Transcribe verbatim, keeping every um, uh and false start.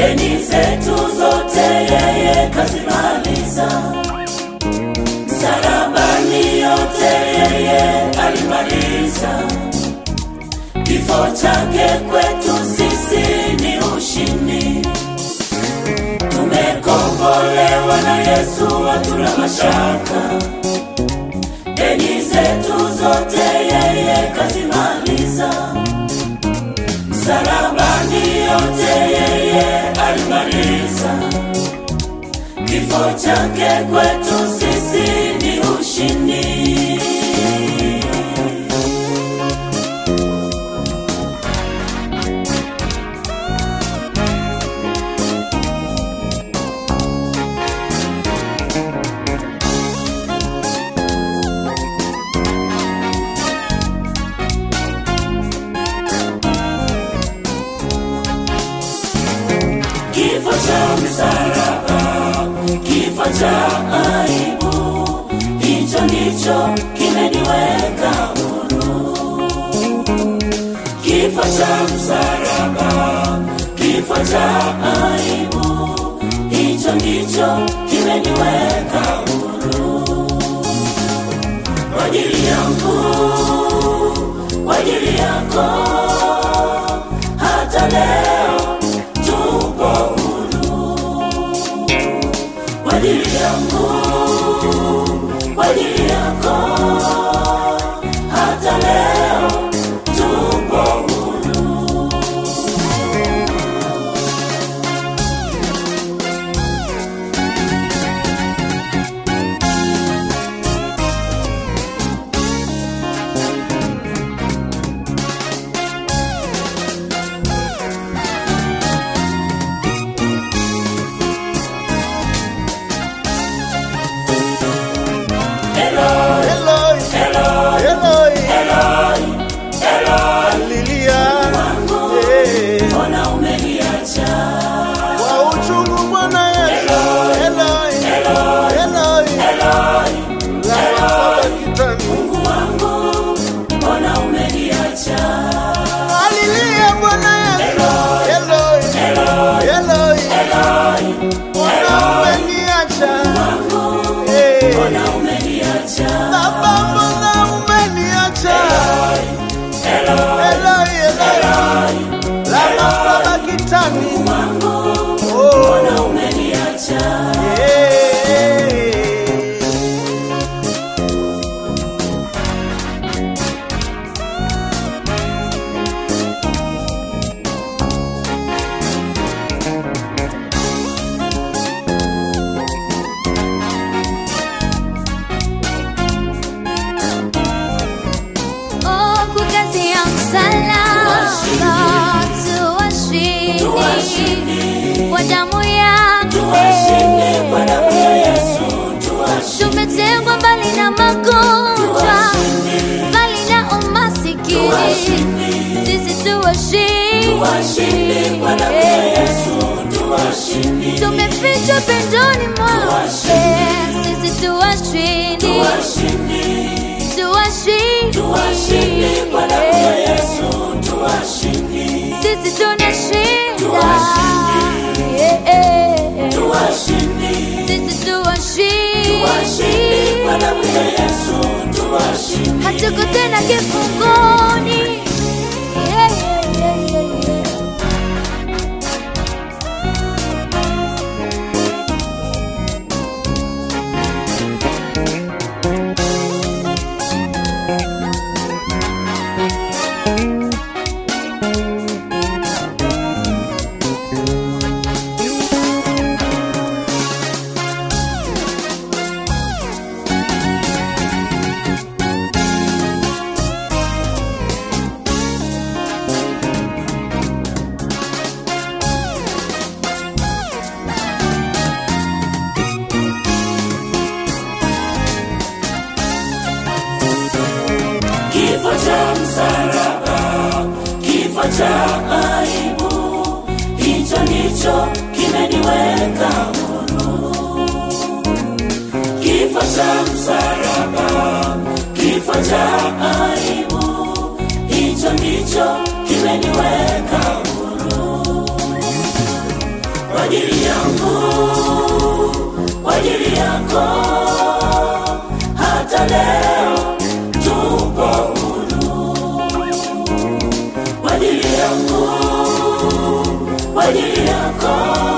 deni zetu zote yeye kazimaliza. Msalabani yote yeye alimaliza. Kifo chake kwetu sisi ni ushindi. Tumekombolewa na Yesu, hatuna mashaka. Deni zetu zote yeye kazimaliza. Msalabani yote yeye alimaliza. Kifo chake kwetu sisi ni ushindi. Kifo cha msalaba, kifo cha aibu, hicho ndicho kimeniweka huru. Kifo cha msalaba, kifo cha aibu, hicho ndicho kimeniweka huru. Kwa ajili yangu, kwa ajili yako, hata leo tupo huru. Kwa ajili yangu, kwa ajili yako, hata leo tupo huru. Tumetengwa mbali na magonjwa, mbali na umasikini. Sisi tuwashindi kwa damu ya Yesu, tuwashindi. Tumefichwa pendoni mwake, sisi tuwashindi, tuwashindi kwa damu ya Yesu, tuwashindi. Sisi tunashinda, sisi tuwashindi kwa damu ya Yesu, tuwashindi. Hatuko tena kifungoni. Yeah, yeah, yeah, yeah, yeah. Kifo cha msalaba, kifo cha aibu, hicho ndicho kimeniweka huru. Kifo cha msalaba, kifo cha aibu, hicho ndicho kimeniweka huru. yako, hata leo tupo huru. Kwa ajili yako, kwa ajili yako.